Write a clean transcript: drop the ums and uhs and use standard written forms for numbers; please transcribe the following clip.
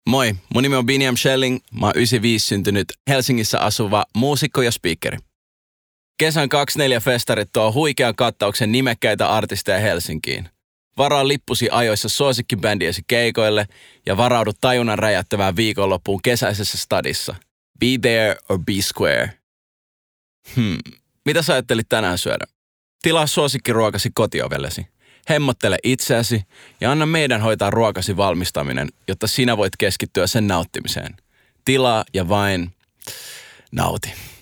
Moi, mun nimi on Biniam Schelling. Mä oon 95 syntynyt Helsingissä asuva muusikko ja speakeri. Kesän 24-festarit tuo huikean kattauksen nimekkäitä artisteja Helsinkiin. Varaa lippusi ajoissa suosikkibändiesi keikoille ja varaudu tajunnan räjättävään viikonloppuun kesäisessä stadissa. Be there or be square. Mitä sä ajattelit tänään syödä? Tilaa suosikkiruokasi kotiovellesi. Hemmottele itseäsi ja anna meidän hoitaa ruokasi valmistaminen, jotta sinä voit keskittyä sen nauttimiseen. Tilaa ja vain nauti.